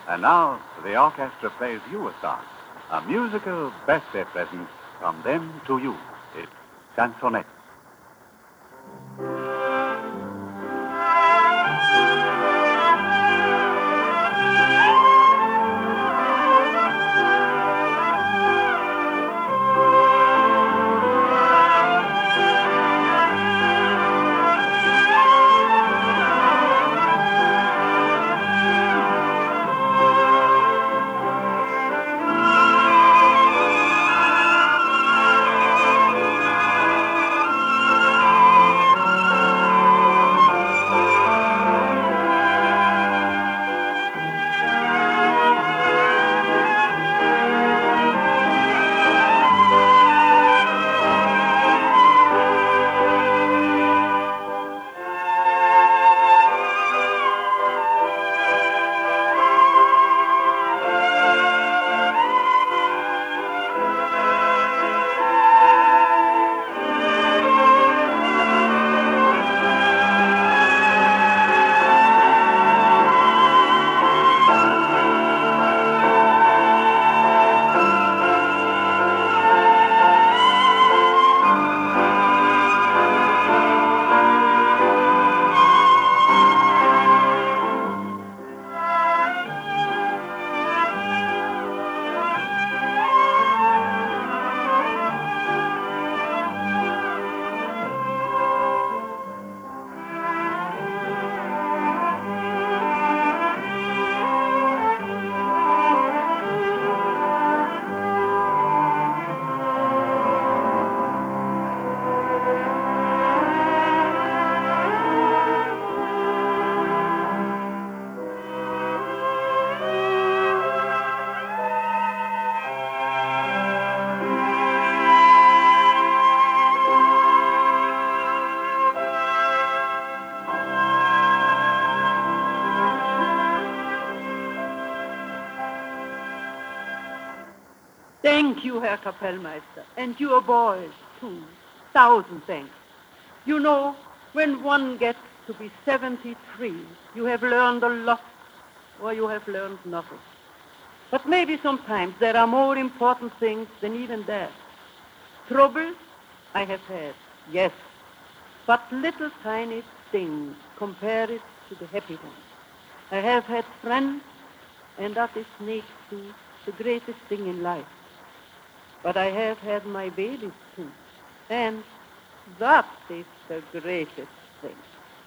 And now, the orchestra plays you a song, a musical birthday present from them to you. It's Chansonette. Thank you, Herr Kapellmeister, and your boys, too. 1,000 thanks. You know, when one gets to be 73, you have learned a lot, or you have learned nothing. But maybe sometimes there are more important things than even that. Troubles I have had, yes, but little tiny things compared to the happy ones. I have had friends, and that is makes too the greatest thing in life. But I have had my babies too, and that is the greatest thing.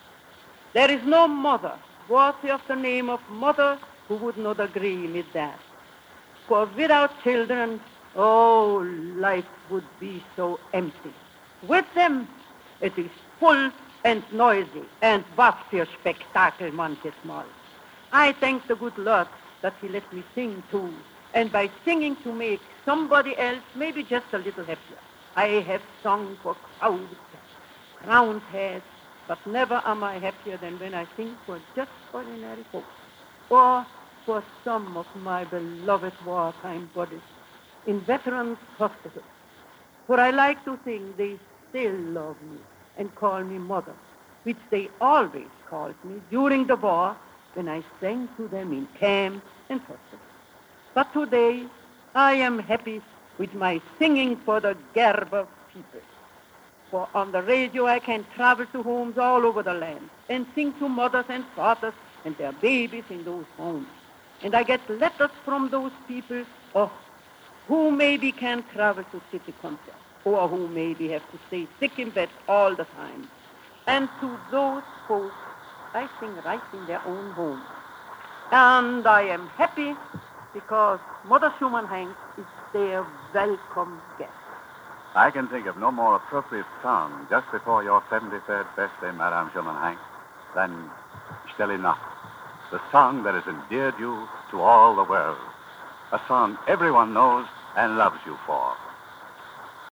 There is no mother worthy of the name of mother who would not agree with that. For without children, oh, life would be so empty. With them, it is full and noisy, and was für Spektakel manches Mal. I thank the good Lord that he let me sing too, and by singing to make somebody else maybe just a little happier. I have sung for crowds, crowned heads, but never am I happier than when I sing for just ordinary folks, or for some of my beloved wartime bodies in veterans' hospitals. For I like to think they still love me and call me mother, which they always called me during the war when I sang to them in camps and hospitals. But today, I am happy with my singing for the Gerber people. For on the radio, I can travel to homes all over the land and sing to mothers and fathers and their babies in those homes. And I get letters from those people, who maybe can't travel to city concerts, or who maybe have to stay sick in bed all the time. And to those folks, I sing right in their own homes. And I am happy because Mother Schumann-Heink is their welcome guest. I can think of no more appropriate song just before your 73rd birthday, Madame Schumann-Heink, than Stille Nacht, the song that has endeared you to all the world, a song everyone knows and loves you for.